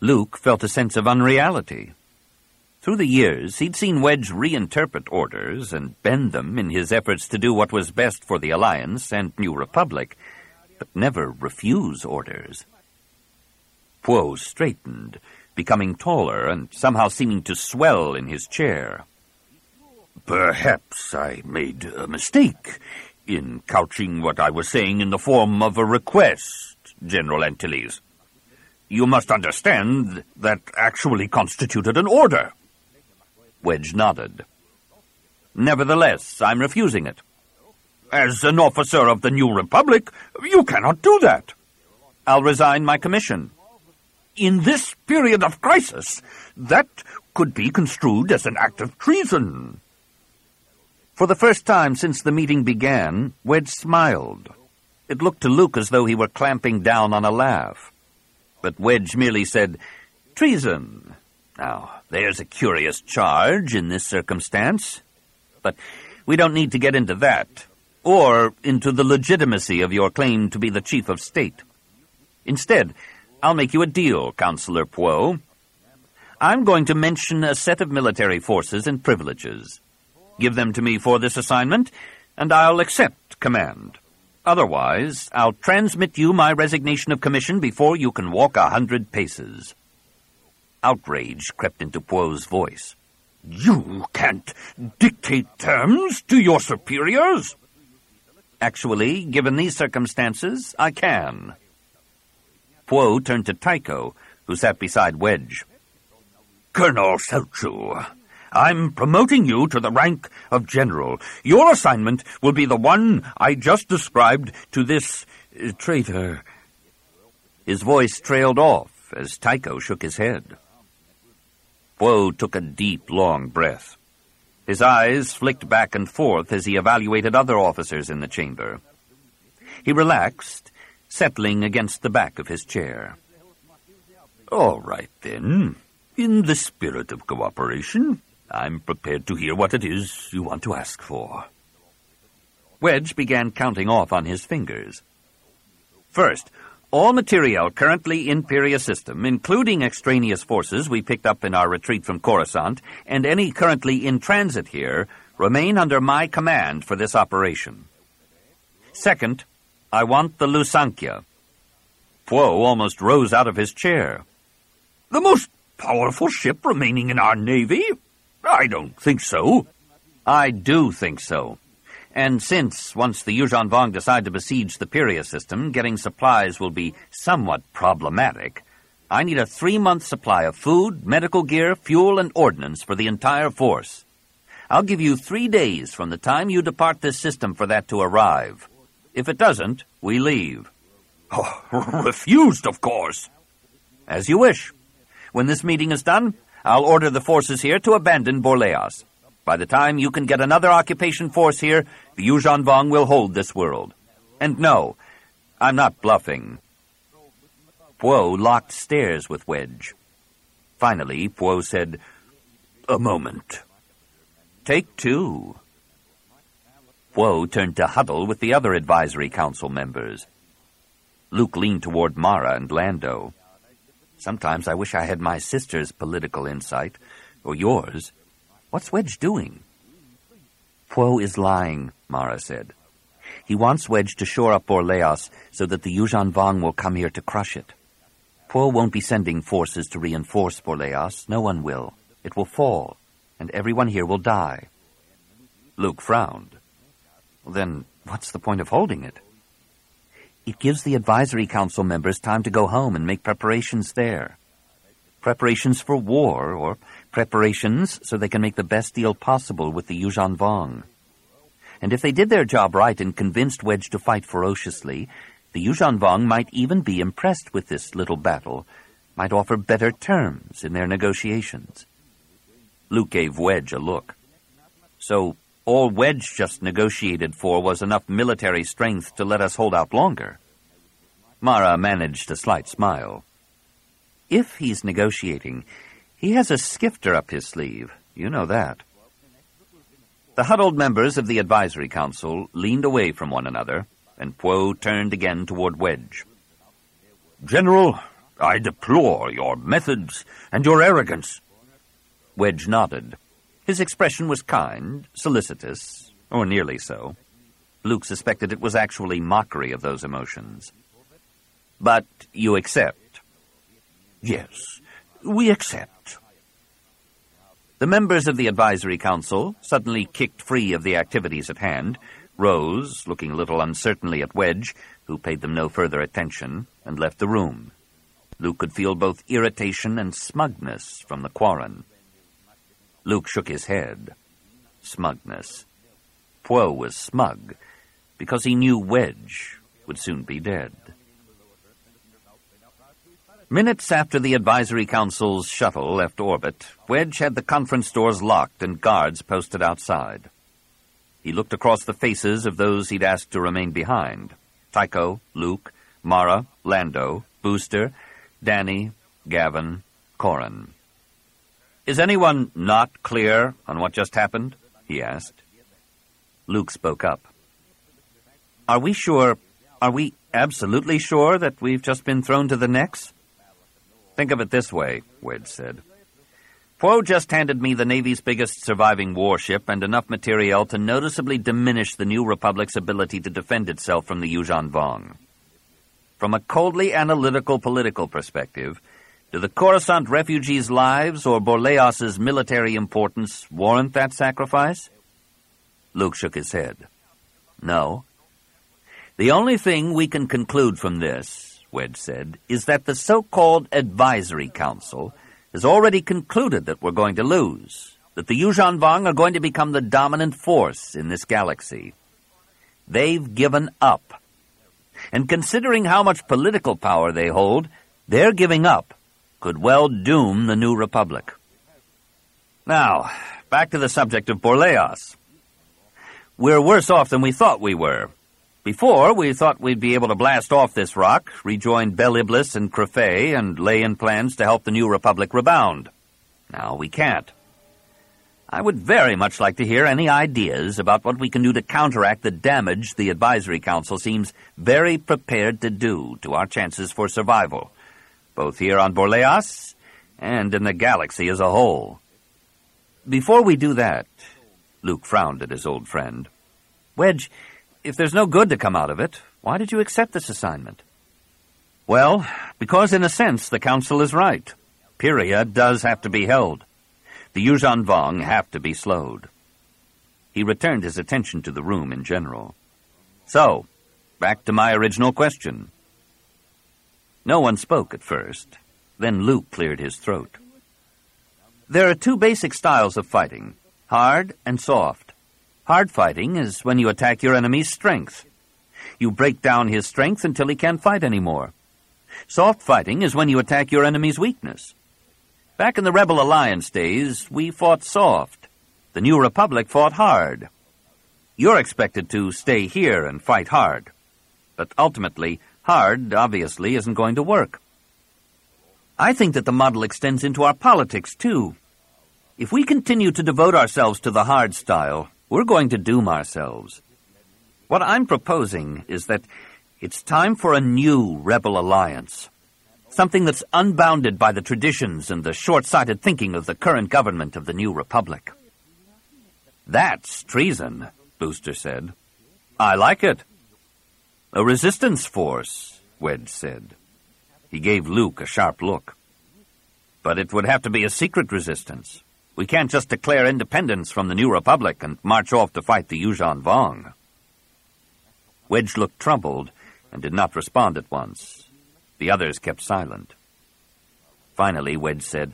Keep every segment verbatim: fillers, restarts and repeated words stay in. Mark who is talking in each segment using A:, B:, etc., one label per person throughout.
A: Luke felt a sense of unreality. Through the years, he'd seen Wedge reinterpret orders and bend them in his efforts to do what was best for the Alliance and New Republic, but never refuse orders. Poe straightened, becoming taller and somehow seeming to swell in his chair. "Perhaps I made a mistake in couching what I was saying in the form of a request, General Antilles. You must understand that actually constituted an order." Wedge nodded. "Nevertheless, I'm refusing it. As an officer of the New Republic, you cannot do that." "I'll resign my commission." "In this period of crisis, that could be construed as an act of treason." For the first time since the meeting began, Wedge smiled. It looked to Luke as though he were clamping down on a laugh. But Wedge merely said, "Treason. Now, there's a curious charge in this circumstance. But we don't need to get into that, or into the legitimacy of your claim to be the chief of state. Instead, I'll make you a deal, Councillor Poe. I'm going to mention a set of military forces and privileges. Give them to me for this assignment, and I'll accept command. Otherwise, I'll transmit you my resignation of commission before you can walk a hundred paces." Outrage crept into Poe's voice. "You can't dictate terms to your superiors?" "Actually, given these circumstances, I can." Poe turned to Tycho, who sat beside Wedge. "Colonel Selchu, I'm promoting you to the rank of general. Your assignment will be the one I just described to this uh, traitor." His voice trailed off as Tycho shook his head. Poe took a deep, long breath. His eyes flicked back and forth as he evaluated other officers in the chamber. He relaxed, settling against the back of his chair. "All right, then. In the spirit of cooperation, I'm prepared to hear what it is you want to ask for." Wedge began counting off on his fingers. "First, all materiel currently in Pyria system, including extraneous forces we picked up in our retreat from Coruscant, and any currently in transit here, remain under my command for this operation. Second, I want the Lusankya." Poe almost rose out of his chair. "The most powerful ship remaining in our navy? I don't think so." "I do think so. And since, once the Yuuzhan Vong decide to besiege the Pyria system, getting supplies will be somewhat problematic, I need a three-month supply of food, medical gear, fuel, and ordnance for the entire force. I'll give you three days from the time you depart this system for that to arrive. If it doesn't, we leave."
B: Oh, refused, of course."
A: "As you wish. When this meeting is done, I'll order the forces here to abandon Borleas. By the time you can get another occupation force here, the Yuuzhan Vong will hold this world. And no, I'm not bluffing." Poe locked stares with Wedge. Finally, Poe said, "A moment." "Take two." Poe turned to huddle with the other advisory council members. Luke leaned toward Mara and Lando. "Sometimes I wish I had my sister's political insight, or yours. What's Wedge doing?" "Poe is lying," Mara said. "He wants Wedge to shore up Borleas so that the Yuuzhan Vong will come here to crush it. Poe won't be sending forces to reinforce Borleas. No one will. It will fall, and everyone here will die." Luke frowned. "Then what's the point of holding it?" "It gives the advisory council members time to go home and make preparations there. Preparations for war, or preparations so they can make the best deal possible with the Yuuzhan Vong. And if they did their job right and convinced Wedge to fight ferociously, the Yuuzhan Vong might even be impressed with this little battle, might offer better terms in their negotiations." Luke gave Wedge a look. "So all Wedge just negotiated for was enough military strength to let us hold out longer?" Mara managed a slight smile. "If he's negotiating, he has a skifter up his sleeve. You know that." The huddled members of the advisory council leaned away from one another, and Poe turned again toward Wedge.
B: "General,
A: I deplore your methods and your arrogance.
B: Wedge nodded. His expression was kind, solicitous, or nearly so. Luke suspected it was actually mockery of those emotions. But you accept?
A: Yes, we accept.
B: The members of the advisory council, suddenly kicked free of the activities at hand, rose, looking a little uncertainly at Wedge, who paid them no further attention, and left the room. Luke could feel both irritation and smugness from the Quarren. Luke shook his head. Smugness. Poe was smug, because he knew Wedge would soon be dead. Minutes after the advisory council's shuttle left orbit, Wedge had the conference doors locked and guards posted outside. He looked across the faces of those he'd asked to remain behind. Tycho, Luke, Mara, Lando, Booster, Danny, Gavin, Corran. "Is anyone not clear on what just happened?" he asked. Luke spoke up. Are we sure, are we absolutely sure that we've just been thrown to the necks? Think of it this way, Wedge said. Poe just handed me the Navy's biggest surviving warship and enough materiel to noticeably diminish the New Republic's ability to defend itself from the Yuuzhan Vong. From a coldly analytical political perspective, do the Coruscant refugees' lives or Borleos's military importance warrant that sacrifice? Luke shook his head. No. The only thing we can conclude from this, Wedge said, is that the so-called Advisory Council has already concluded that we're going to lose, that the Yuuzhan Vong are going to become the dominant force in this galaxy. They've given up. And considering how much political power they hold, their giving up could well doom the New Republic. Now, back to the subject of Borleos. We're worse off than we thought we were. Before, we thought we'd be able to blast off this rock, rejoin Bel Iblis and Crefei, and lay in plans to help the New Republic rebound. Now we can't. I would very much like to hear any ideas about what we can do to counteract the damage the Advisory Council seems very prepared to do to our chances for survival, both here on Borleos and in the galaxy as a whole. Before we do that, Luke frowned at his old friend. Wedge, if there's no good to come out of it, why did you accept this assignment? Well, because in a sense the Council is right. Pyria does have to be held. The Yuuzhan Vong have to be slowed. He returned his attention to the room in general. So, back to my original question. No one spoke at first. Then Luke cleared his throat. There are two basic styles of fighting, hard and soft. Hard fighting is when you attack your enemy's strength. You break down his strength until he can't fight anymore. Soft fighting is when you attack your enemy's weakness. Back in the Rebel Alliance days, we fought soft. The New Republic fought hard. You're expected to stay here and fight hard. But ultimately, hard obviously isn't going to work. I think that the model extends into our politics, too. If we continue to devote ourselves to the hard style, we're going to doom ourselves. What I'm proposing is that it's time for a new Rebel Alliance. Something that's unbounded by the traditions and the short-sighted thinking of the current government of the New Republic. That's treason, Booster said. I like it. A resistance force, Wedge said. He gave Luke a sharp look. But it would have to be a secret resistance. We can't just declare independence from the New Republic and march off to fight the Yuuzhan Vong. Wedge looked troubled and did not respond at once. The others kept silent. Finally, Wedge said,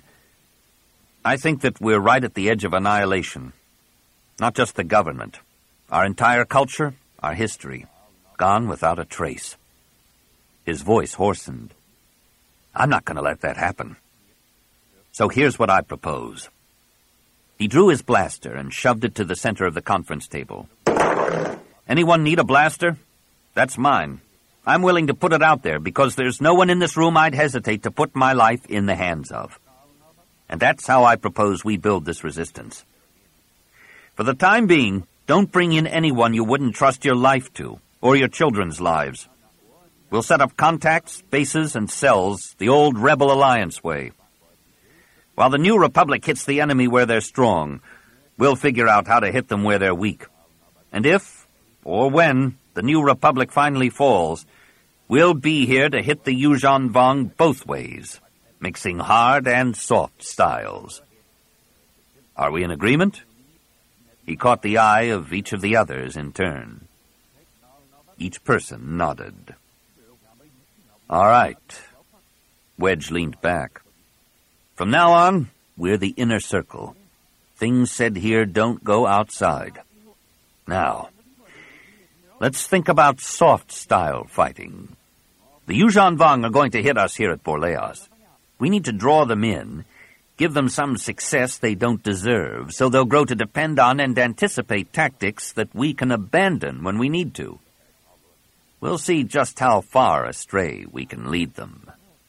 B: I think that we're right at the edge of annihilation. Not just the government. Our entire culture, our history, gone without a trace. His voice hoarsened. I'm not going to let that happen. So here's what I propose. He drew his blaster and shoved it to the center of the conference table. Anyone need a blaster? That's mine. I'm willing to put it out there because there's no one in this room I'd hesitate to put my life in the hands of. And that's how I propose we build this resistance. For the time being, don't bring in anyone you wouldn't trust your life to, or your children's lives. We'll set up contacts, bases, and cells the old Rebel Alliance way. While the New Republic hits the enemy where they're strong, we'll figure out how to hit them where they're weak. And if, or when, the New Republic finally falls, we'll be here to hit the Yuuzhan Vong both ways, mixing hard and soft styles. Are we in agreement? He caught the eye of each of the others in turn. Each person nodded. All right. Wedge leaned back. From now on, we're the inner circle. Things said here don't go outside. Now, let's think about soft-style fighting. The Yuuzhan Vong are going to hit us here at Borleas. We need to draw them in, give them some success they don't deserve, so they'll grow to depend on and anticipate tactics that we can abandon when we need to. We'll see just how far astray we can lead them.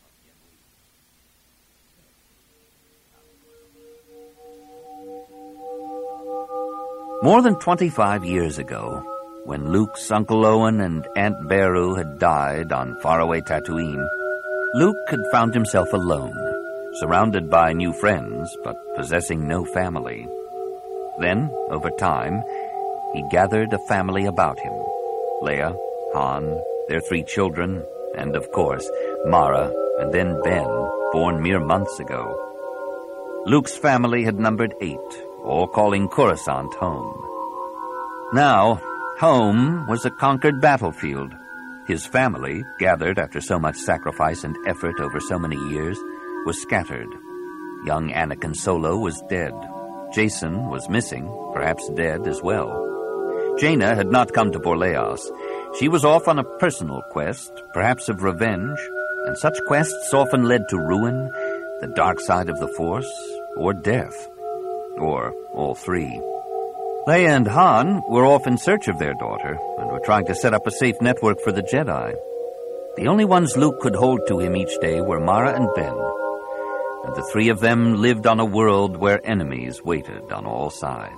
B: More than twenty-five years ago, when Luke's Uncle Owen and Aunt Beru had died on faraway Tatooine, Luke had found himself alone, surrounded by new friends, but possessing no family. Then, over time, he gathered a family about him. Leia, Han, their three children, and, of course, Mara, and then Ben, born mere months ago. Luke's family had numbered eight, all calling Coruscant home. Now, home was a conquered battlefield. His family, gathered after so much sacrifice and effort over so many years, was scattered. Young Anakin Solo was dead. Jason was missing, perhaps dead as well. Jaina had not come to Borleas. She was off on a personal quest, perhaps of revenge, and such quests often led to ruin, the dark side of the Force, or death. Or all three. Leia and Han were off in search of their daughter and were trying to set up a safe network for the Jedi. The only ones Luke could hold to him each day were Mara and Ben, and the three of them lived on a world where enemies waited on all sides.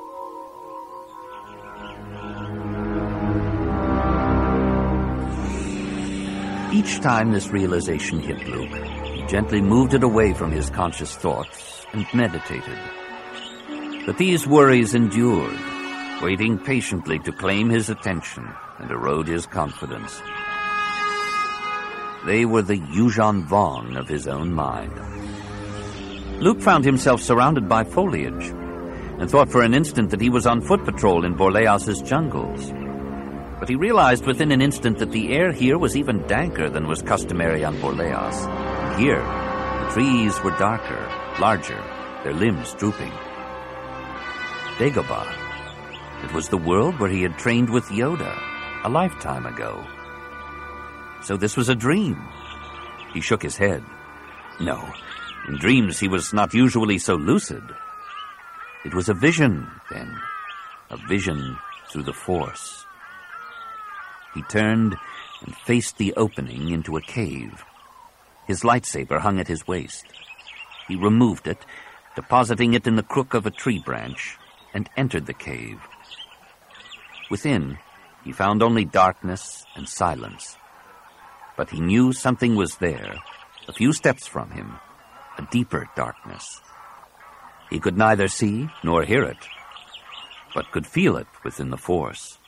B: Each time this realization hit Luke, he gently moved it away from his conscious thoughts and meditated. But these worries endured, waiting patiently to claim his attention and erode his confidence. They were the Yuuzhan Vong of his own mind. Luke found himself surrounded by foliage and thought for an instant that he was on foot patrol in Borleas' jungles. But he realized within an instant that the air here was even danker than was customary on Borleas. And here, the trees were darker, larger, their limbs drooping. Dagobah. It was the world where he had trained with Yoda a lifetime ago. So this was a dream. He shook his head. No, in dreams he was not usually so lucid. It was a vision, then. A vision through the Force. He turned and faced the opening into a cave. His lightsaber hung at his waist. He removed it, depositing it in the crook of a tree branch, and entered the cave. Within, he found only darkness and silence. But he knew something was there, a few steps from him, a deeper darkness. He could neither see nor hear it, but could feel it within the Force.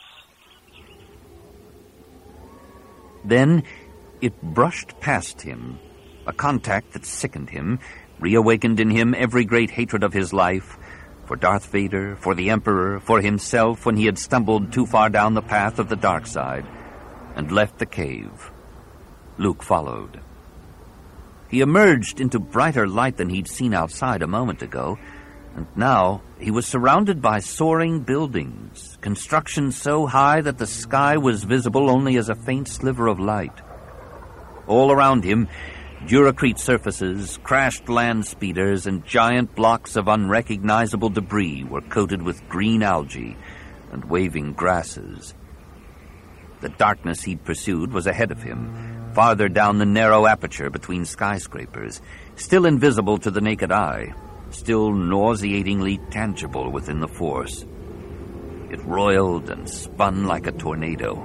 B: Then it brushed past him, a contact that sickened him, reawakened in him every great hatred of his life, for Darth Vader, for the Emperor, for himself when he had stumbled too far down the path of the dark side, and left the cave. Luke followed. He emerged into brighter light than he'd seen outside a moment ago, and now he was surrounded by soaring buildings, construction so high that the sky was visible only as a faint sliver of light. All around him, Duracrete surfaces, crashed land speeders, and giant blocks of unrecognizable debris were coated with green algae and waving grasses. The darkness he'd pursued was ahead of him, farther down the narrow aperture between skyscrapers, still invisible to the naked eye, still nauseatingly tangible within the Force. It roiled and spun like a tornado,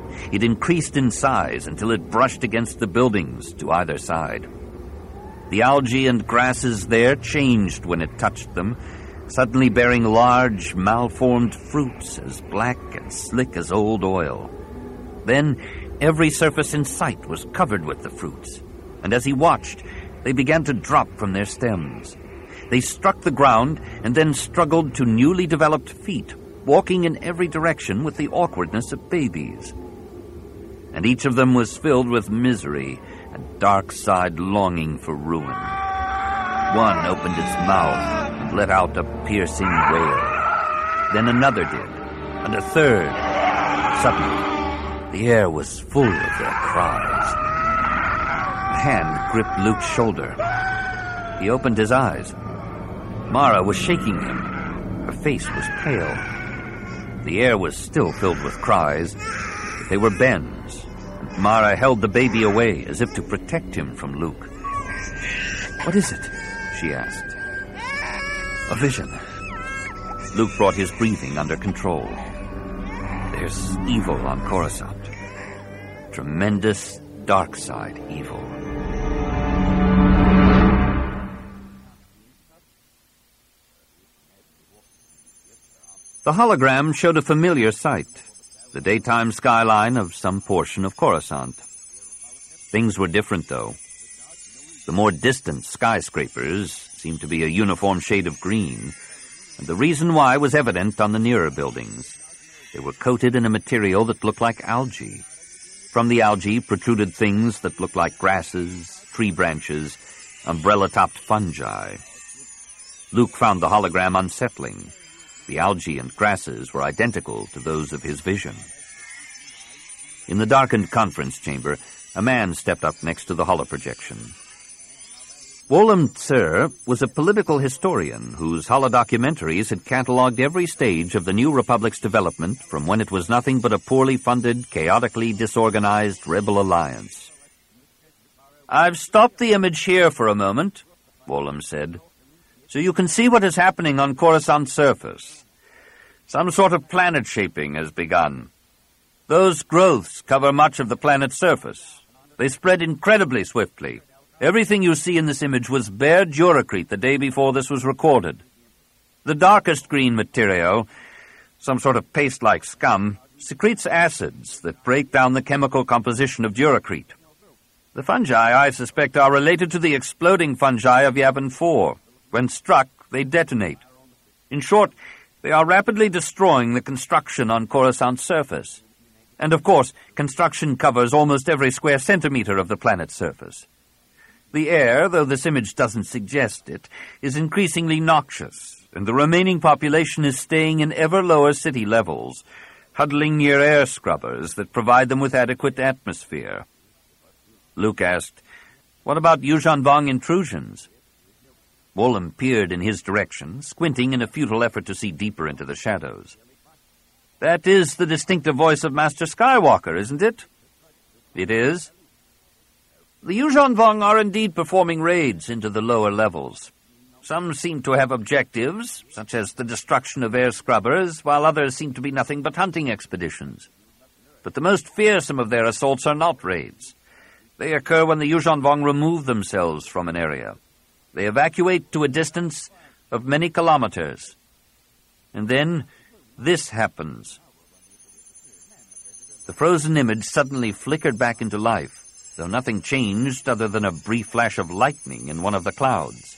B: It increased in size until it brushed against the buildings to either side. The algae and grasses there changed when it touched them, suddenly bearing large, malformed fruits as black and slick as old oil. Then every surface in sight was covered with the fruits, and as he watched, they began to drop from their stems. They struck the ground and then struggled to newly developed feet, walking in every direction with the awkwardness of babies. And each of them was filled with misery and dark-side longing for ruin. One opened its mouth and let out a piercing wail. Then another did, and a third. Suddenly, the air was full of their cries. A hand gripped Luke's shoulder. He opened his eyes. Mara was shaking him. Her face was pale. The air was still filled with cries, but they were Ben's. Mara held the baby away as if to protect him from Luke. "What is it?" she asked. "A vision." Luke brought his breathing under control. "There's evil on Coruscant. Tremendous dark side evil." The hologram showed a familiar sight, the daytime skyline of some portion of Coruscant. Things were different, though. The more distant skyscrapers seemed to be a uniform shade of green, and the reason why was evident on the nearer buildings. They were coated in a material that looked like algae. From the algae protruded things that looked like grasses, tree branches, umbrella-topped fungi. Luke found the hologram unsettling. The algae and grasses were identical to those of his vision. In the darkened conference chamber, a man stepped up next to the holoprojection. Wolem Tsur was a political historian whose holodocumentaries had catalogued every stage of the New Republic's development from when it was nothing but a poorly funded, chaotically disorganized rebel alliance. "I've stopped the image here for a moment," Wolem said, "so you can see what is happening on Coruscant's surface. Some sort of planet shaping has begun. Those growths cover much of the planet's surface. They spread incredibly swiftly. Everything you see in this image was bare duracrete the day before this was recorded. The darkest green material, some sort of paste-like scum, secretes acids that break down the chemical composition of duracrete. The fungi, I suspect, are related to the exploding fungi of Yavin four. When struck, they detonate. In short, they are rapidly destroying the construction on Coruscant's surface. And, of course, construction covers almost every square centimeter of the planet's surface. The air, though this image doesn't suggest it, is increasingly noxious, and the remaining population is staying in ever lower city levels, huddling near air scrubbers that provide them with adequate atmosphere." Luke asked, "What about Yuuzhan Vong intrusions?" Wolem peered in his direction, squinting in a futile effort to see deeper into the shadows. "That is the distinctive voice of Master Skywalker, isn't it?" "It is." "The Yuuzhan Vong are indeed performing raids into the lower levels. Some seem to have objectives, such as the destruction of air scrubbers, while others seem to be nothing but hunting expeditions. But the most fearsome of their assaults are not raids. They occur when the Yuuzhan Vong remove themselves from an area. They evacuate to a distance of many kilometers. And then this happens." The frozen image suddenly flickered back into life, though nothing changed other than a brief flash of lightning in one of the clouds.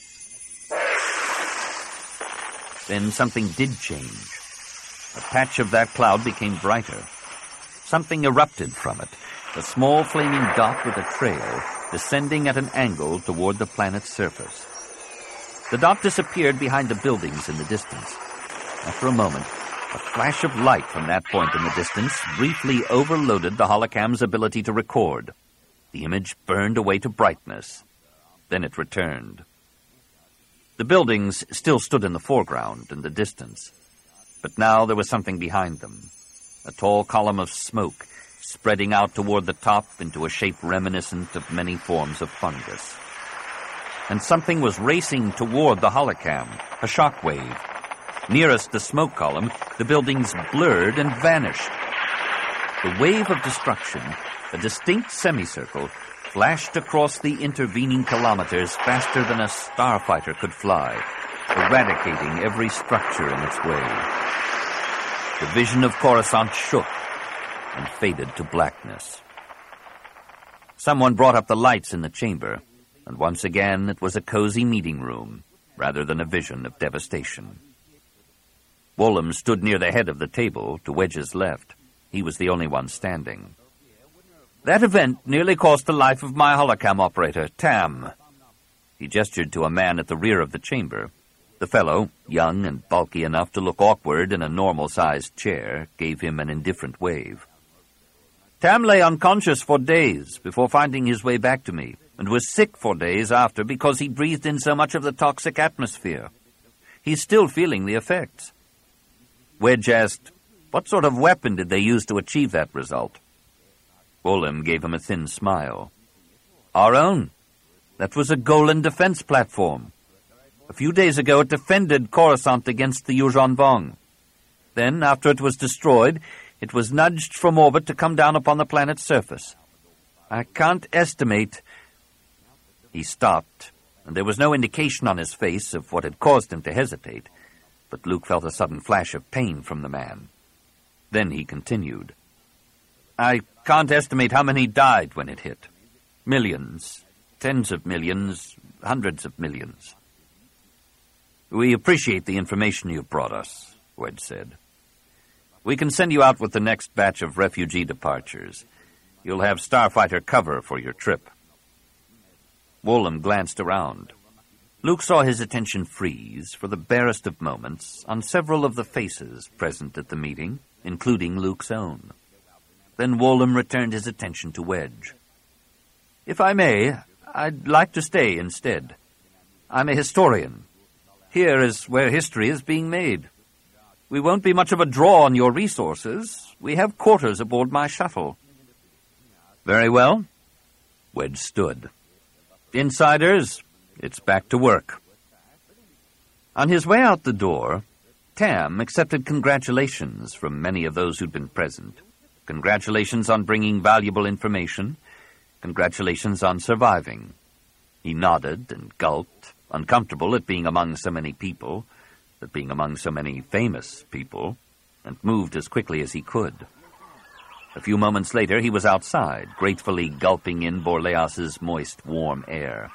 B: Then something did change. A patch of that cloud became brighter. Something erupted from it, a small flaming dot with a trail, descending at an angle toward the planet's surface. The dot disappeared behind the buildings in the distance. After a moment, a flash of light from that point in the distance briefly overloaded the holocam's ability to record. The image burned away to brightness. Then it returned. The buildings still stood in the foreground in the distance, but now there was something behind them, a tall column of smoke spreading out toward the top into a shape reminiscent of many forms of fungus. And something was racing toward the holocam, a shockwave. Nearest the smoke column, the buildings blurred and vanished. The wave of destruction, a distinct semicircle, flashed across the intervening kilometers faster than a starfighter could fly, eradicating every structure in its way. The vision of Coruscant shook and faded to blackness. Someone brought up the lights in the chamber, and once again it was a cozy meeting room, rather than a vision of devastation. Wollum stood near the head of the table, to Wedge's left. He was the only one standing. "That event nearly cost the life of my holocam operator, Tam." He gestured to a man at the rear of the chamber. The fellow, young and bulky enough to look awkward in a normal-sized chair, gave him an indifferent wave. "Tam lay unconscious for days before finding his way back to me, and was sick for days after because he breathed in so much of the toxic atmosphere. He's still feeling the effects." Wedge asked, "What sort of weapon did they use to achieve that result?" Wollum gave him a thin smile. "Our own. That was a Golan defense platform. A few days ago it defended Coruscant against the Yuuzhan Vong. Then, after it was destroyed, it was nudged from orbit to come down upon the planet's surface. I can't estimate—" He stopped, and there was no indication on his face of what had caused him to hesitate, but Luke felt a sudden flash of pain from the man. Then he continued, "I can't estimate how many died when it hit. Millions, tens of millions, hundreds of millions." "We appreciate the information you've brought us," Wedge said. "We can send you out with the next batch of refugee departures. You'll have starfighter cover for your trip." Wollum glanced around. Luke saw his attention freeze for the barest of moments on several of the faces present at the meeting, including Luke's own. Then Wollum returned his attention to Wedge. "If I may, I'd like to stay instead. I'm a historian. Here is where history is being made. We won't be much of a draw on your resources. We have quarters aboard my shuttle." "Very well." Wedge stood. "Insiders, it's back to work." On his way out the door, Tam accepted congratulations from many of those who'd been present. Congratulations on bringing valuable information. Congratulations on surviving. He nodded and gulped, uncomfortable at being among so many people, at being among so many famous people, and moved as quickly as he could. A few moments later, he was outside, gratefully gulping in Borleas's moist, warm air.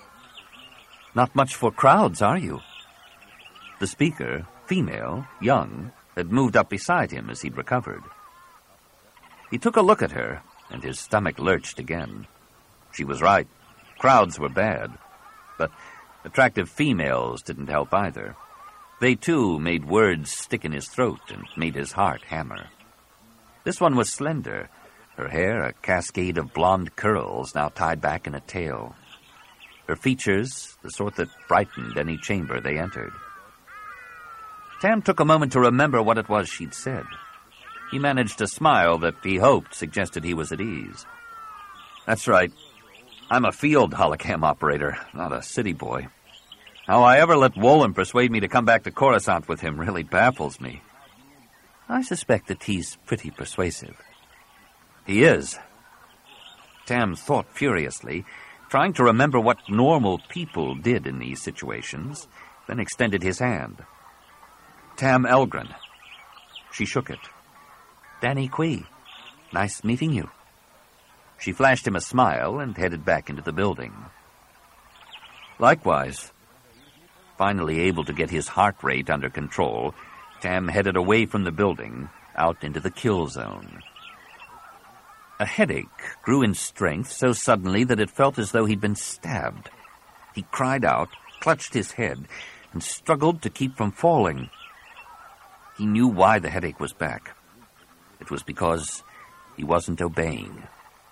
B: "Not much for crowds, are you?" The speaker, female, young, had moved up beside him as he'd recovered. He took a look at her, and his stomach lurched again. She was right. Crowds were bad. But attractive females didn't help either. They, too, made words stick in his throat and made his heart hammer. This one was slender, her hair a cascade of blonde curls now tied back in a tail. Her features, the sort that brightened any chamber they entered. Tam took a moment to remember what it was she'd said. He managed a smile that he hoped suggested he was at ease. "That's right. I'm a field holocam operator, not a city boy. How I ever let Wollum persuade me to come back to Coruscant with him really baffles me." "I suspect that he's pretty persuasive." "He is." Tam thought furiously, trying to remember what normal people did in these situations, then extended his hand. "Tam Elgren." She shook it. "Danny Quee. Nice meeting you." She flashed him a smile and headed back into the building. Likewise. Finally able to get his heart rate under control, Tam headed away from the building, out into the kill zone. A headache grew in strength so suddenly that it felt as though he'd been stabbed. He cried out, clutched his head, and struggled to keep from falling. He knew why the headache was back. It was because he wasn't obeying.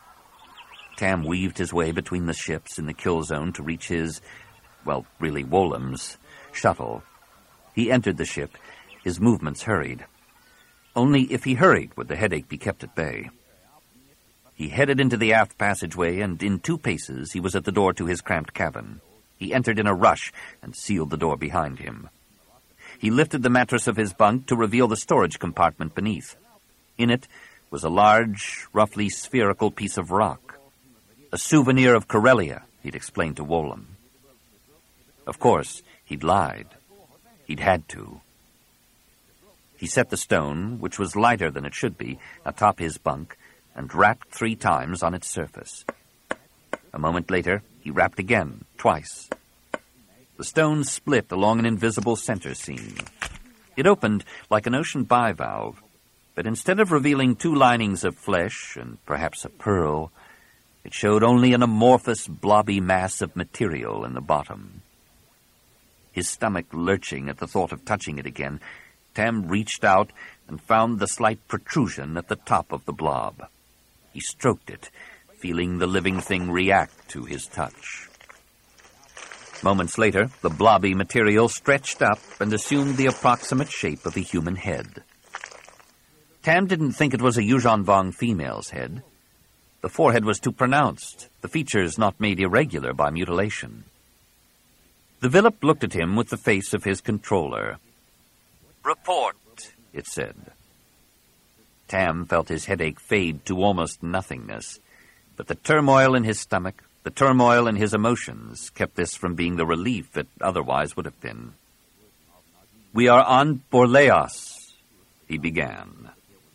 B: Tam weaved his way between the ships in the kill zone to reach his, well, really Wollum's, shuttle. He entered the ship, his movements hurried. Only if he hurried would the headache be kept at bay. He headed into the aft passageway, and in two paces he was at the door to his cramped cabin. He entered in a rush and sealed the door behind him. He lifted the mattress of his bunk to reveal the storage compartment beneath. In it, was a large, roughly spherical piece of rock. A souvenir of Corellia, he'd explained to Wolam. Of course, he'd lied. He'd had to. He set the stone, which was lighter than it should be, atop his bunk, and rapped three times on its surface. A moment later, he rapped again, twice. The stone split along an invisible center seam. It opened like an ocean bivalve, but instead of revealing two linings of flesh and perhaps a pearl, it showed only an amorphous, blobby mass of material in the bottom. His stomach lurching at the thought of touching it again, Tam reached out and found the slight protrusion at the top of the blob. He stroked it, feeling the living thing react to his touch. Moments later, the blobby material stretched up and assumed the approximate shape of a human head. Tam didn't think it was a Yuuzhan Vong female's head. The forehead was too pronounced, the features not made irregular by mutilation. The Vilip looked at him with the face of his controller. "Report," it said. Tam felt his headache fade to almost nothingness, but the turmoil in his stomach, the turmoil in his emotions, kept this from being the relief it otherwise would have been. "We are on Borleos," he began.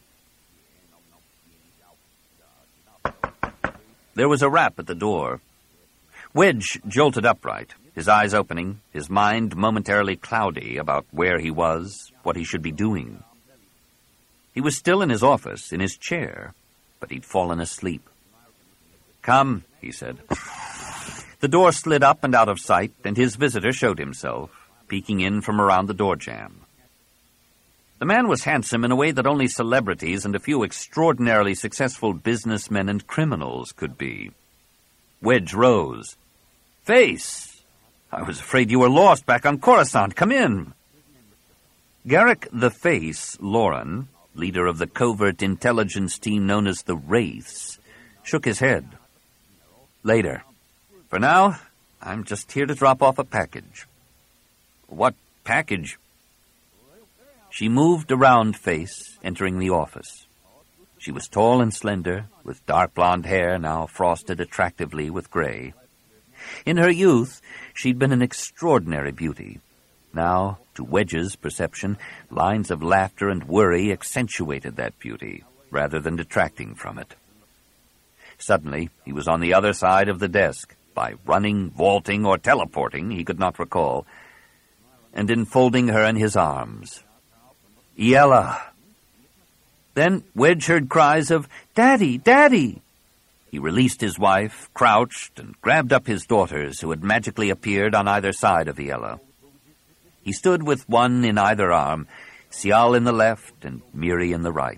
B: There was a rap at the door. Wedge jolted upright, his eyes opening, his mind momentarily cloudy about where he was, what he should be doing. He was still in his office, in his chair, but he'd fallen asleep. "Come," he said. The door slid up and out of sight, and his visitor showed himself, peeking in from around the door jamb. The man was handsome in a way that only celebrities and a few extraordinarily successful businessmen and criminals could be. Wedge rose. "Face! I was afraid you were lost back on Coruscant. Come in." Garrick the Face Loren, leader of the covert intelligence team known as the Wraiths, shook his head. "Later. For now, I'm just here to drop off a package." "What package?" She moved around Face, entering the office. She was tall and slender, with dark blonde hair now frosted attractively with gray. In her youth, she'd been an extraordinary beauty. Now, to Wedge's perception, lines of laughter and worry accentuated that beauty, rather than detracting from it. Suddenly, he was on the other side of the desk, by running, vaulting, or teleporting, he could not recall, and enfolding her in his arms. "Iella!" Then Wedge heard cries of, "Daddy! Daddy!" He released his wife, crouched, and grabbed up his daughters, who had magically appeared on either side of Iella. He stood with one in either arm, Sial in the left and Miri in the right.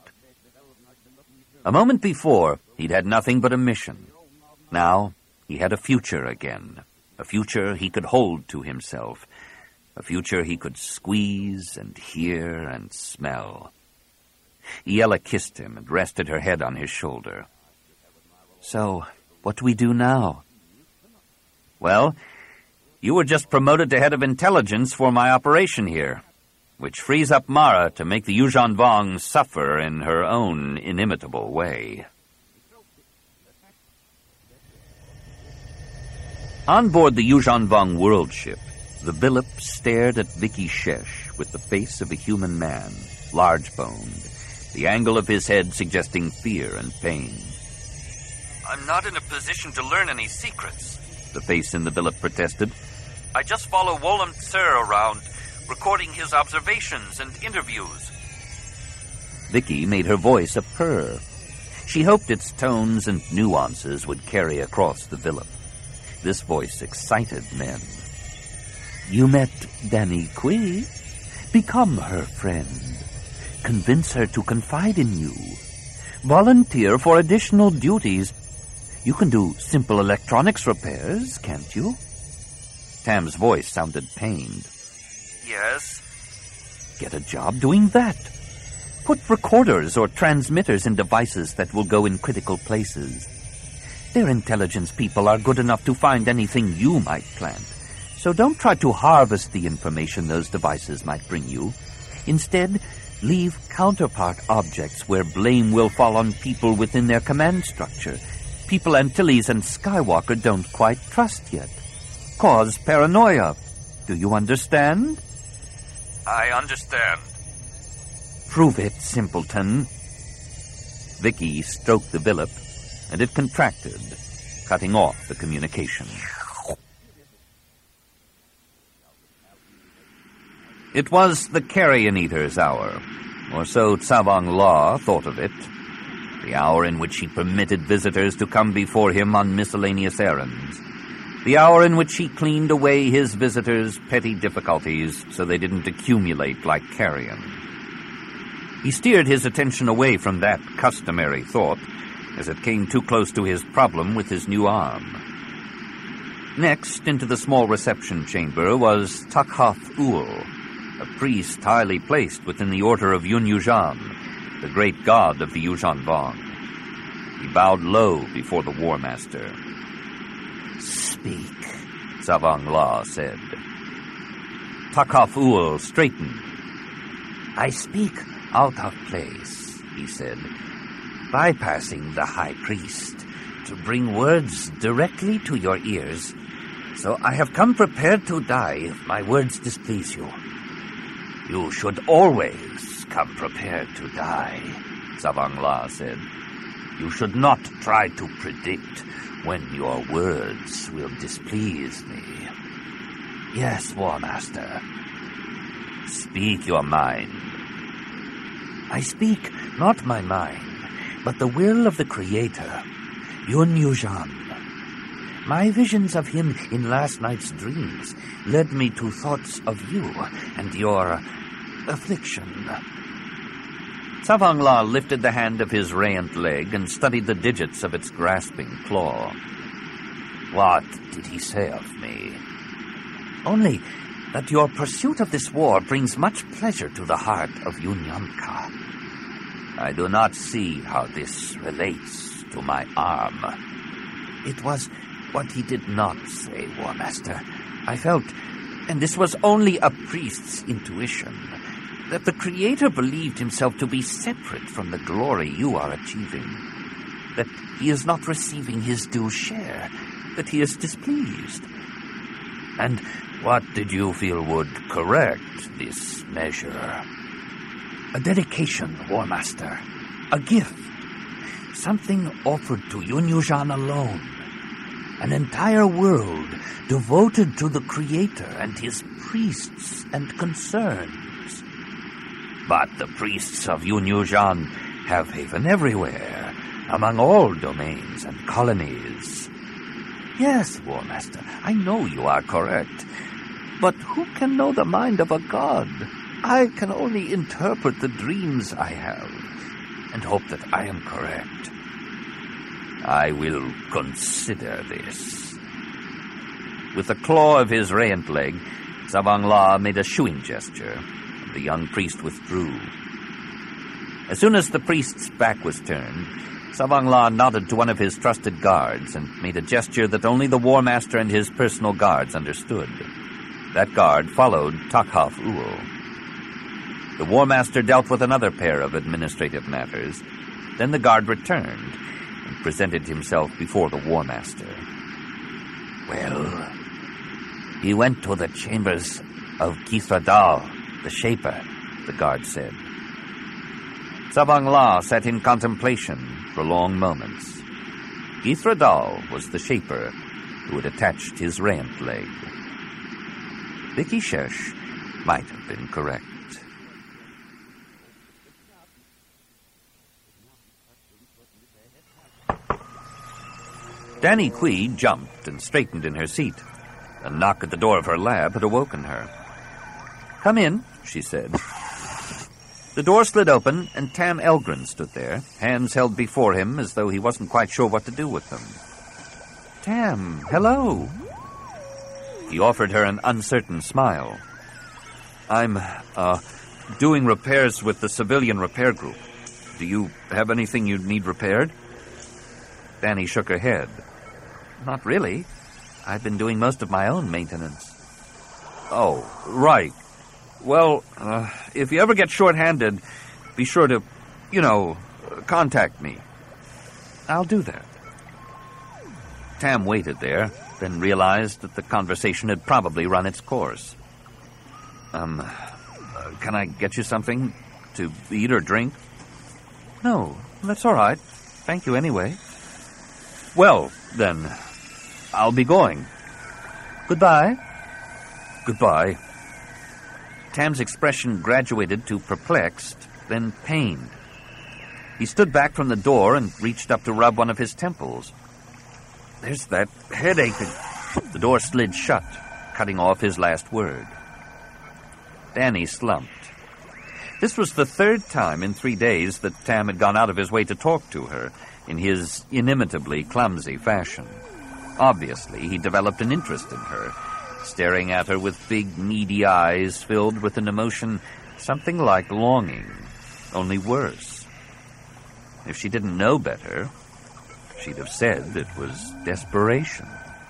B: A moment before, he'd had nothing but a mission. Now, he had a future again, a future he could hold to himself, a future he could squeeze and hear and smell. Iella kissed him and rested her head on his shoulder. "So, what do we do now?" "Well, you were just promoted to head of intelligence for my operation here, which frees up Mara to make the Yuuzhan Vong suffer in her own inimitable way." On board the Yuuzhan Vong world ship, the Vilip stared at Vicky Shesh with the face of a human man, large-boned, the angle of his head suggesting fear and pain. "I'm not in a position to learn any secrets," the face in the Vilip protested. "I just follow Wolam Tsur around, recording his observations and interviews." Vicky made her voice a purr. She hoped its tones and nuances would carry across the Vilip. This voice excited men. "You met Danny Kui? Become her friend. Convince her to confide in you. Volunteer for additional duties. You can do simple electronics repairs, can't you?" Tam's voice sounded pained. "Yes." "Get a job doing that. Put recorders or transmitters in devices that will go in critical places. Their intelligence people are good enough to find anything you might plant, so don't try to harvest the information those devices might bring you. Instead, Leave counterpart objects where blame will fall on people within their command structure. People Antilles and Skywalker don't quite trust yet. Cause paranoia. Do you understand?
A: I understand.
B: Prove it, simpleton. Vicky stroked the bilip, and it contracted, cutting off the communication. It was the Carrion Eater's hour, or so Tsavang La thought of it. The hour in which he permitted visitors to come before him on miscellaneous errands. The hour in which he cleaned away his visitors' petty difficulties so they didn't accumulate like carrion. He steered his attention away from that customary thought as it came too close to his problem with his new arm. Next, into the small reception chamber was Takhaf Ul, a priest highly placed within the order of Yun Yuuzhan, the great god of the Yuuzhan Vong. He bowed low before the War Master. "Speak," Tsavang La said. Takhaf Ul straightened. "I speak out of place," he said, "bypassing the High Priest to bring words directly to your ears. So I have come prepared to die if my words displease you." "You should always come prepared to die," Tsavang La said. "You should not try to predict when your words will displease me." "Yes, War Master." "Speak your mind." "I speak not my mind, but the will of the Creator, Yun Yuuzhan. My visions of him in last night's dreams led me to thoughts of you and your affliction." Tsavang La lifted the hand of his rayant leg and studied the digits of its grasping claw. "What did he say of me?" "Only that your pursuit of this war brings much pleasure to the heart of Yun Yamka." "I do not see how this relates to my arm." "It was what he did not say, War Master. I felt, and this was only a priest's intuition, that the Creator believed himself to be separate from the glory you are achieving, that he is not receiving his due share, that he is displeased."
A: "And what did you feel would correct this measure?"
B: "A dedication, War Master. A gift. Something offered to Yun Yuuzhan alone. An entire world devoted to the Creator and his priests and concerns."
A: "But the priests of Yun Yuuzhan have haven everywhere, among all domains and colonies."
B: "Yes, War Master, I know you are correct. But who can know the mind of a god? I can only interpret the dreams I have, and hope that I am correct."
A: "I will consider this." With the claw of his rayant leg, Tsavang La made a shooing gesture, and the young priest withdrew. As soon as the priest's back was turned, Tsavang La nodded to one of his trusted guards and made a gesture that only the War Master and his personal guards understood. That guard followed Takhaf Ul. The War Master dealt with another pair of administrative matters. Then the guard returned and presented himself before the War Master.
B: "Well, he went to the chambers of Githradal, the Shaper," the guard said.
A: Tsavang La sat in contemplation for long moments. Githradal was the Shaper who had attached his rayant leg. Vicky Shesh might have been correct. Danny Quee jumped and straightened in her seat. A knock at the door of her lab had awoken her. "Come in," she said. The door slid open, and Tam Elgren stood there, hands held before him as though he wasn't quite sure what to do with them. "Tam, hello." He offered her an uncertain smile. "I'm, uh, doing repairs with the civilian repair group. Do you have anything you need repaired?" Danny shook her head. "Not really. I've been doing most of my own maintenance." "Oh, right.
B: well, uh, if you ever get short-handed, be sure to, you know, contact me. I'll do that. Tam waited there, then realized that the conversation had probably run its course. Um, uh, can I get you something to eat or drink? No, that's all right. Thank you anyway. Well, then, I'll be going. Goodbye. Goodbye. Tam's expression graduated to perplexed, then pained. He stood back from the door and reached up to rub one of his temples. There's that headache. The door slid shut, cutting off his last word. Danny slumped. This was the third time in three days that Tam had gone out of his way to talk to her in his inimitably clumsy fashion. Obviously, he developed an interest in her, staring at her with big, needy eyes filled with an emotion something like longing, only worse. If she didn't know better, she'd have said it was desperation.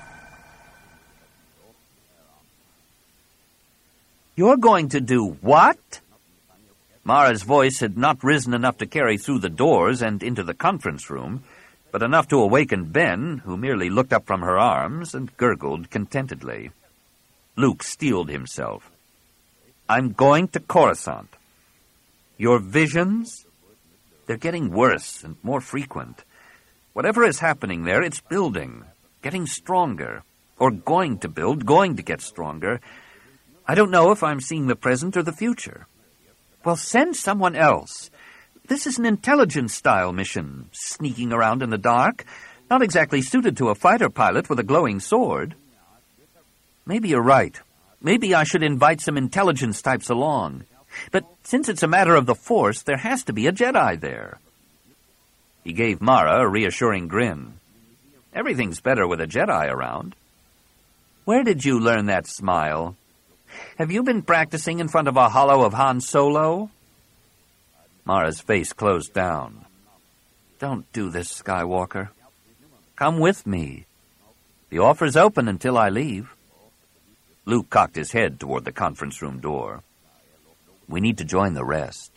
B: You're going to do what? Mara's voice had not risen enough to carry through the doors and into the conference room, but enough to awaken Ben, who merely looked up from her arms and gurgled contentedly. Luke steeled himself. I'm going to Coruscant. Your visions? They're getting worse and more frequent. Whatever is happening there, it's building, getting stronger, or going to build, going to get stronger. I don't know if I'm seeing the present or the future. Well, send someone else. This is an intelligence-style mission, sneaking around in the dark, not exactly suited to a fighter pilot with a glowing sword. Maybe you're right. Maybe I should invite some intelligence types along. But since it's a matter of the Force, there has to be a Jedi there. He gave Mara a reassuring grin. Everything's better with a Jedi around. Where did you learn that smile? Have you been practicing in front of a hollow of Han Solo? Mara's face closed down. Don't do this, Skywalker. Come with me. The offer's open until I leave. Luke cocked his head toward the conference room door. We need to join the rest.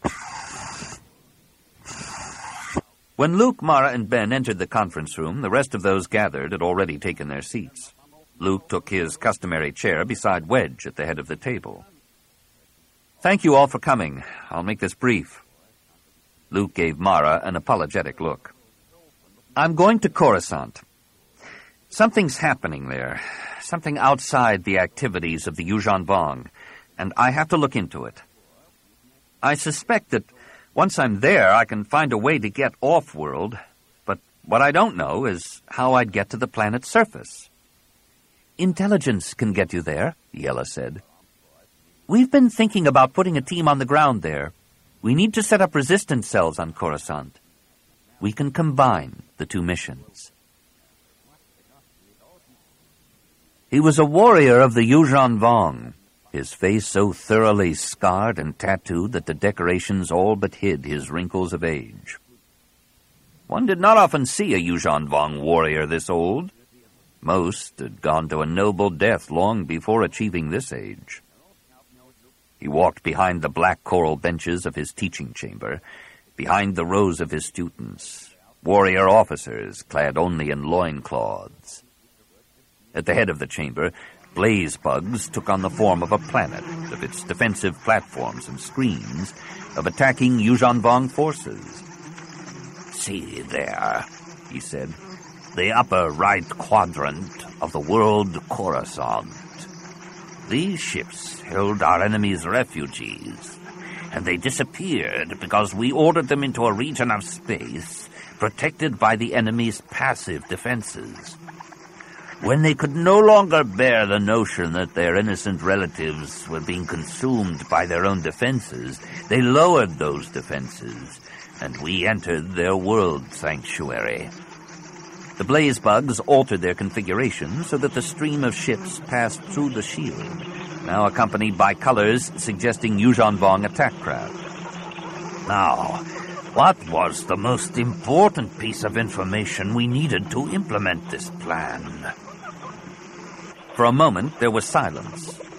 B: When Luke, Mara, and Ben entered the conference room, the rest of those gathered had already taken their seats. Luke took his customary chair beside Wedge at the head of the table. Thank you all for coming. I'll make this brief. Luke gave Mara an apologetic look. I'm going to Coruscant. Something's happening there. Something outside the activities of the Yuuzhan Vong, and I have to look into it. I suspect that once I'm there, I can find a way to get off-world, but what I don't know is how I'd get to the planet's surface. Intelligence can get you there, Yella said. We've been thinking about putting a team on the ground there. We need to set up resistance cells on Coruscant. We can combine the two missions. He was a warrior of the Yuuzhan Vong, his face so thoroughly scarred and tattooed that the decorations all but hid his wrinkles of age. One did not often see a Yuuzhan Vong warrior this old. Most had gone to a noble death long before achieving this age. He walked behind the black coral benches of his teaching chamber, behind the rows of his students, warrior officers clad only in loincloths. At the head of the chamber, blaze bugs took on the form of a planet, of its defensive platforms and screens, of attacking Yuuzhan Vong forces. See there, he said, the upper right quadrant of the world Coruscant. These ships held our enemy's refugees, and they disappeared because we ordered them into a region of space protected by the enemy's passive defenses. When they could no longer bear the notion that their innocent relatives were being consumed by their own defenses, they lowered those defenses, and we entered their world sanctuary. The blaze bugs altered their configuration so that the stream of ships passed through the shield, now accompanied by colors suggesting Yuuzhan Vong attack craft. Now, what was the most important piece of information we needed to implement this plan? For a moment, there was silence.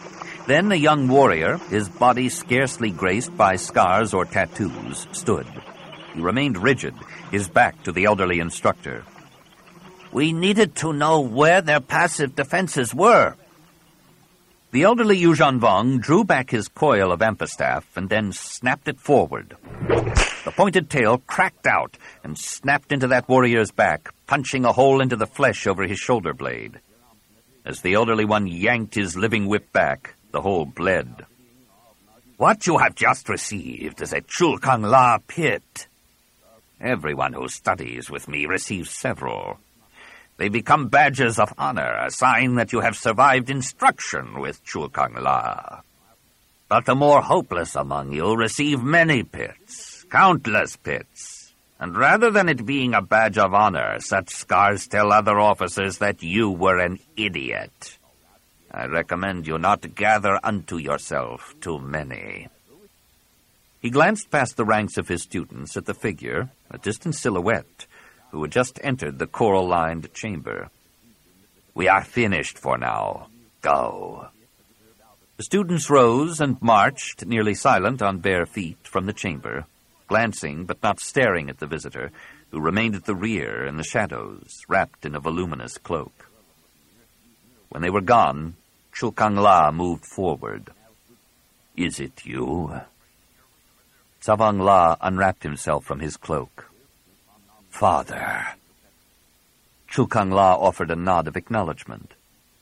B: Then a young warrior, his body scarcely graced by scars or tattoos, stood. He remained rigid, his back to the elderly instructor.
A: We needed to know where their passive defenses were.
B: The elderly Yu Zhanvang drew back his coil of amphistaff and then snapped it forward. The pointed tail cracked out and snapped into that warrior's back, punching a hole into the flesh over his shoulder blade. As the elderly one yanked his living whip back, the hole bled.
A: What you have just received is a Chulkang La pit.
B: Everyone who studies with me receives several. They become badges of honor, a sign that you have survived instruction with Chulkang La. But the more hopeless among you receive many pits, countless pits. And rather than it being a badge of honor, such scars tell other officers that you were an idiot. I recommend you not gather unto yourself too many. He glanced past the ranks of his students at the figure, a distant silhouette, who had just entered the coral-lined chamber. We are finished for now. Go. The students rose and marched, nearly silent on bare feet, from the chamber, glancing but not staring at the visitor, who remained at the rear in the shadows, wrapped in a voluminous cloak. When they were gone, Chulkang La moved forward. Is it you? Tsavang La unwrapped himself from his cloak. Father. Chulkang La offered a nod of acknowledgement.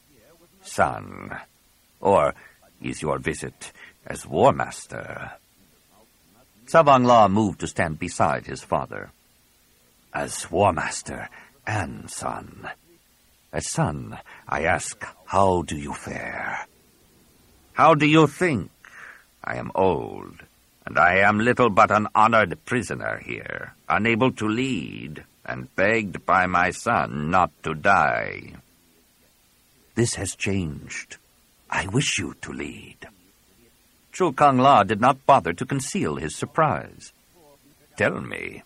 B: Son. Or is your visit as War Master? Tsavang La moved to stand beside his father. As War Master and son. As son, I ask, how do you fare? How do you think? I am old, and I am little but an honored prisoner here, unable to lead, and begged by my son not to die. This has changed. I wish you to lead. Chulkang La did not bother to conceal his surprise. Tell me.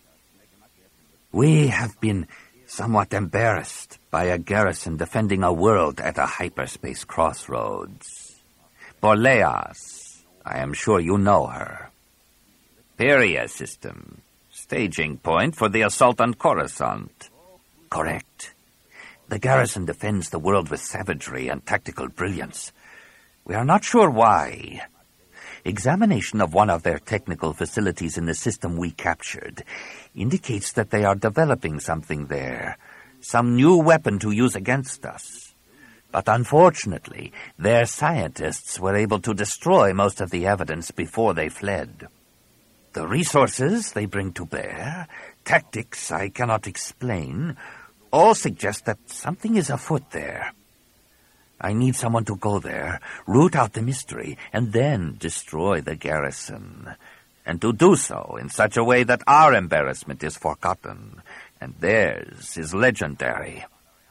B: We have been somewhat embarrassed by a garrison defending a world at a hyperspace crossroads. Boleas, I am sure you know her. Peria system, staging point for the assault on Coruscant. Correct. The garrison defends the world with savagery and tactical brilliance. We are not sure why. Examination of one of their technical facilities in the system we captured indicates that they are developing something there, some new weapon to use against us. But unfortunately, their scientists were able to destroy most of the evidence before they fled. The resources they bring to bear, tactics I cannot explain, all suggest that something is afoot there. I need someone to go there, root out the mystery, and then destroy the garrison. And to do so in such a way that our embarrassment is forgotten, and theirs is legendary.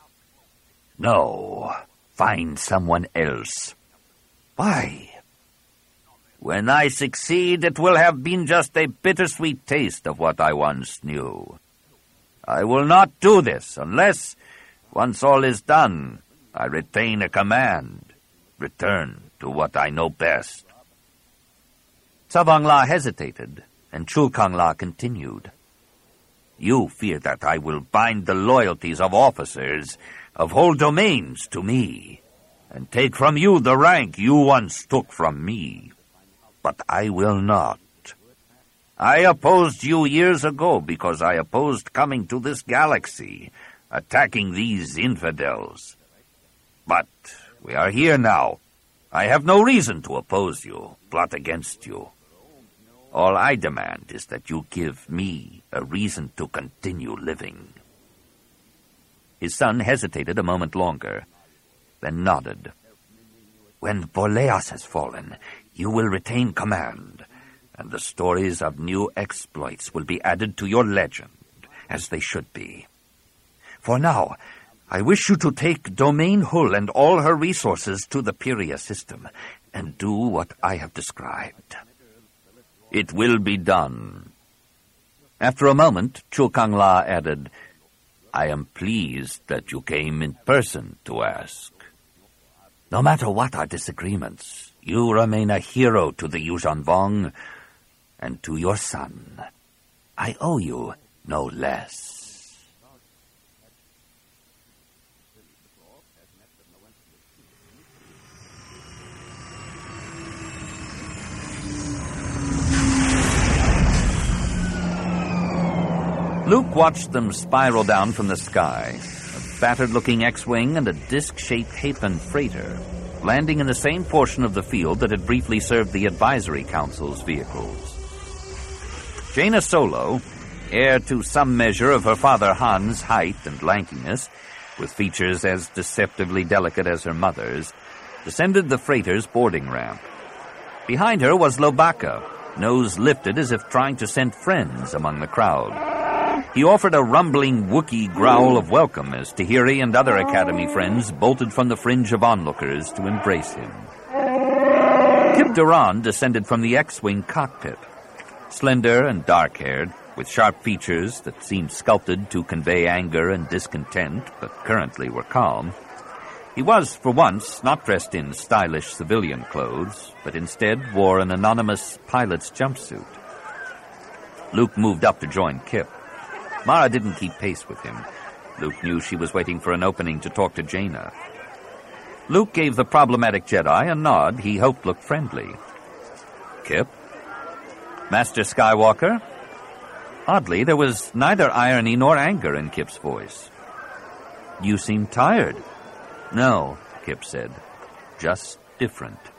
B: No, find someone else. Why? When I succeed, it will have been just a bittersweet taste of what I once knew. I will not do this unless, once all is done, I retain a command, return to what I know best. Tsavang La hesitated, and Chulkang La continued. You fear that I will bind the loyalties of officers of whole domains to me, and take from you the rank you once took from me. But I will not. I opposed you years ago because I opposed coming to this galaxy, attacking these infidels. But we are here now. I have no reason to oppose you, plot against you. All I demand is that you give me a reason to continue living. His son hesitated a moment longer, then nodded. When Boleas has fallen, you will retain command, and the stories of new exploits will be added to your legend, as they should be. For now, I wish you to take Domain Hull and all her resources to the Peria system, and do what I have described. It will be done. After a moment, Chulkang La added, I am pleased that you came in person to ask. No matter what our disagreements, you remain a hero to the Yuuzhan Vong and to your son. I owe you no less. Luke watched them spiral down from the sky, a battered-looking X-Wing and a disc-shaped Hapan freighter, landing in the same portion of the field that had briefly served the Advisory Council's vehicles. Jaina Solo, heir to some measure of her father Han's height and lankiness, with features as deceptively delicate as her mother's, descended the freighter's boarding ramp. Behind her was Lobaka, nose lifted as if trying to scent friends among the crowd. He offered a rumbling Wookiee growl of welcome as Tahiri and other Academy friends bolted from the fringe of onlookers to embrace him. Kip Duran descended from the X-Wing cockpit. Slender and dark-haired, with sharp features that seemed sculpted to convey anger and discontent, but currently were calm, he was, for once, not dressed in stylish civilian clothes, but instead wore an anonymous pilot's jumpsuit. Luke moved up to join Kip. Mara didn't keep pace with him. Luke knew she was waiting for an opening to talk to Jaina. Luke gave the problematic Jedi a nod he hoped looked friendly. Kip? Master Skywalker? Oddly, there was neither irony nor anger in Kip's voice. You seem tired. No, Kip said. Just different.